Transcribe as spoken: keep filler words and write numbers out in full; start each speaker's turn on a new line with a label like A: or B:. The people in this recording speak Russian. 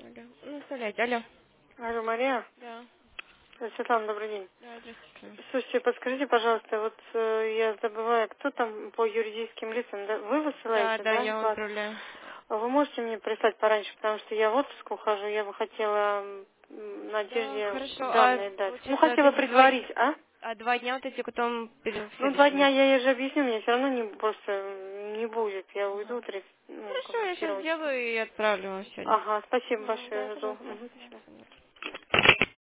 A: Алло. Ну, вставляйте. Алло.
B: Алло, Мария.
A: Да.
B: Э, Светлана, добрый день.
A: Да, здравствуйте.
B: Слушайте, подскажите, пожалуйста, вот э, я забываю, кто там по юридическим лицам, да? Вы
A: Да,
B: высылаете,
A: да,
B: да,
A: я вам
B: клад?
A: отправляю.
B: А вы можете мне прислать пораньше, потому что я в отпуск ухожу, я бы хотела м,
A: Да,
B: Надежде
A: хорошо. А
B: данные дать. Ну,
A: получается, вот
B: хотела
A: эти два,
B: предварить, а?
A: а два дня вот эти потом перед
B: Ну, два
A: следующими.
B: дня я ей же объясню, мне все равно не просто не будет. Я уйду
A: Ага.
B: тридцать, ну, как
A: Хорошо,
B: бы
A: я сейчас
B: первого числа.
A: сделаю и отправлю вам сегодня.
B: Ага, спасибо
A: Ну, да,
B: большое, жду.
A: пожалуйста.
B: Мгм,
A: Да,
B: спасибо.
A: до свидания.